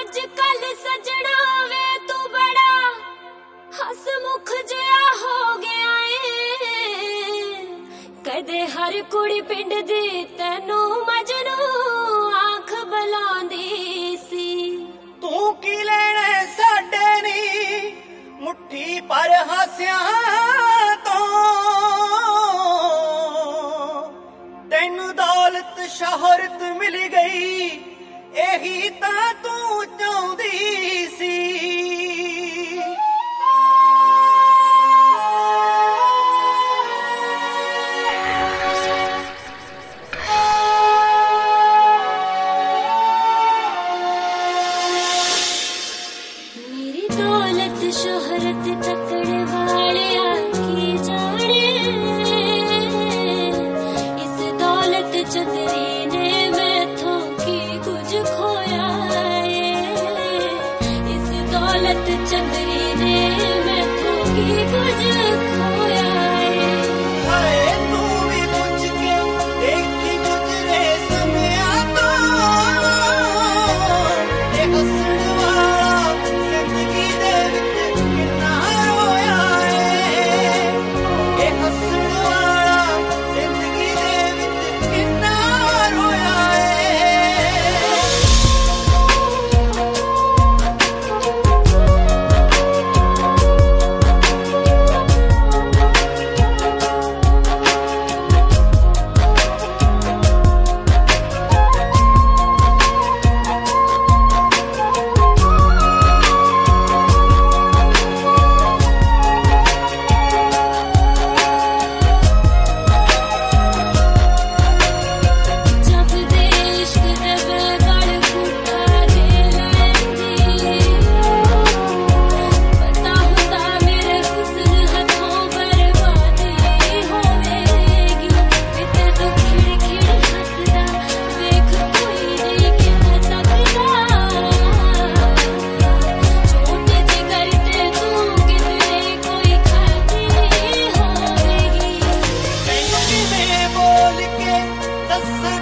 अजकल सजना वे तू बड़ा हसमुख जिहा हो गया है। कदे हर कुड़ी पिंड दी तैनू मजनू आंख बुलांदी सी। तू की लेने साडे नी मुट्ठी पर हासियां तो तैनू दौलत शोहरत मिल गई यही तां तू चाहुंदी सी। मेरी दौलत शोहरत तकड़े वालिया की जाने इस दौलत चतरी ने मैथों की कुछ खोया है। इस दौलत चतरी ने मैथों की कुछ खोया है। हाय तू भी पुछ के देखी गुजरे समिया तो ये हसण वाला जिंदगी दे विच किन्ना रोया है। ये हसण वाला जिंदगी दे विच किन्ना रोया है। जब देश दे बेगड़ फूटा दे लैंदी पता होता मेरे हुस्न हथों बर्बादी होवेगी। किते तू खिड़ खिड़ हसदा वेख कोई नहीं कह सकदा। छोटे जिगर ते तू कितने कोई खाती होवेगी। तैनू किवें बोल के दस्सां